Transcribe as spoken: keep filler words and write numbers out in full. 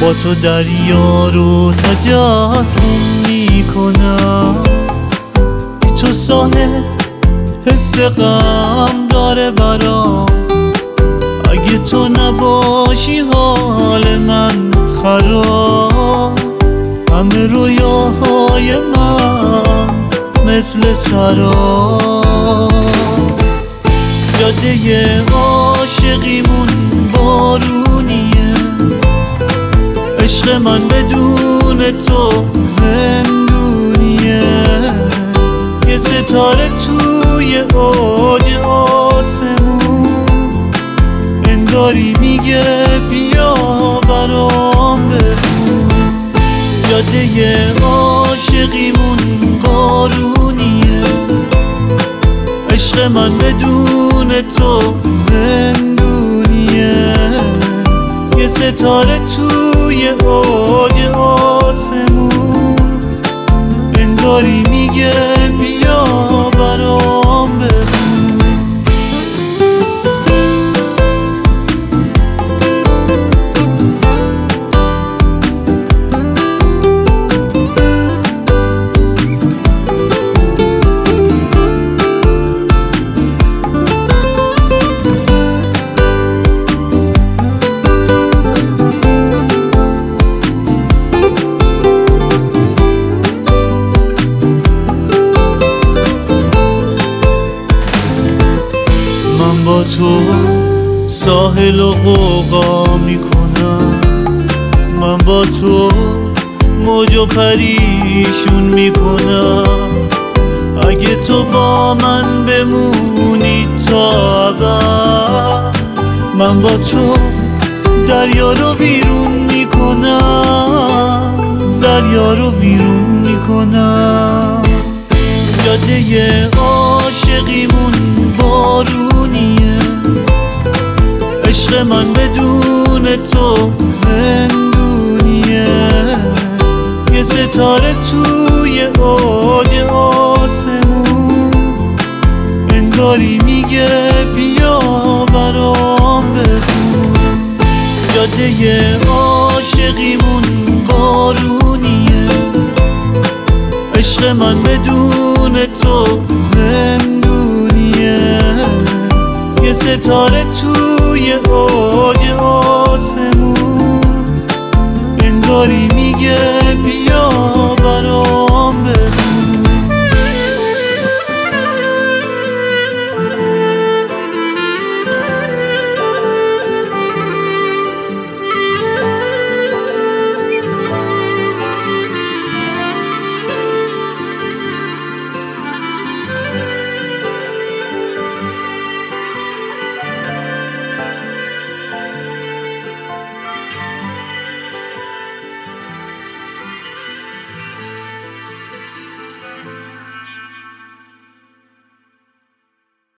با تو دریا رو تجسم میکنم، بی تو ساحل حس غم داره برام. اگه تو نباشی حال من خراب، همه رویاهای من مثل سراب. جاده عاشقیمون بارونیه، عشق من بدون تو زندونیه. یه ستاره توی اوج آسمون انگاری میگه بیا برام بخون. جاده عاشقیمون بارونیه، عشق من بدون تو زندونیه. یه ستاره توی اوج آسمون انگاری میگه بیا برام بخون. من با تو ساحل و غوغا میکنم، من با تو موج و پریشون میکنم. اگه تو با من بمونی تا ابد، من با تو دریا رو بیرون میکنم، دریا رو بیرون میکنم. جاده عاشقیمون بارونیه، عشق من بدون تو زندونیه. یه ستاره توی اوج آسمون انگاری میگه بیا برام بخون. جاده عاشقیمون بارونیه، عشق من بدون تو زندونیه. یه ستاره توی اوج